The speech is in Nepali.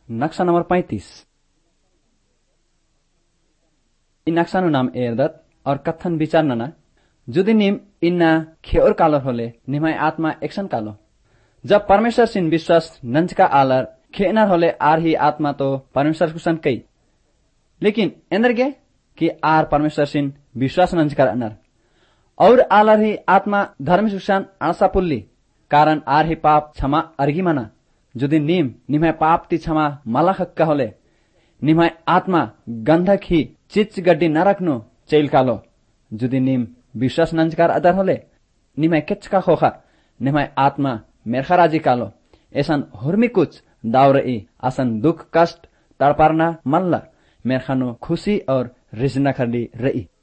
नक्शा नंबर 35। इन नक्शानु नाम एरदत और कथन विचार नना जुदी निम इन्ना खेर कालर होले निमाय आत्मा एक्शन कालो। जब परमेश्वर सिन विश्वास नंचका आलर खेनर होले आर ही आत्मा तो परमेश्वर कुसन कई, लेकिन एंदरगे कि आर परमेश्वर सिन विश्वास नंचकर अनर और आलर ही आत्मा धर्म सुसान आशा पुल्ली कारण आर ही पाप क्षमा अर्गी मना। जुदी निम निमाय पाप ती क्षमा मला हक्का होले निमाय आत्मा गंधक ही चिच गड्डी न रखनो चैल कालो। जुदी निम विश्वास नंचकार अदर होले निमाय केचका खोखा निमाय आत्मा मेरखा राजी कालो। ऐसन हुर्मी कुछ दाव रही आसन दुख कष्ट तड़पारना मल्ला मेरखानो खुशी और रिजना खरली रही।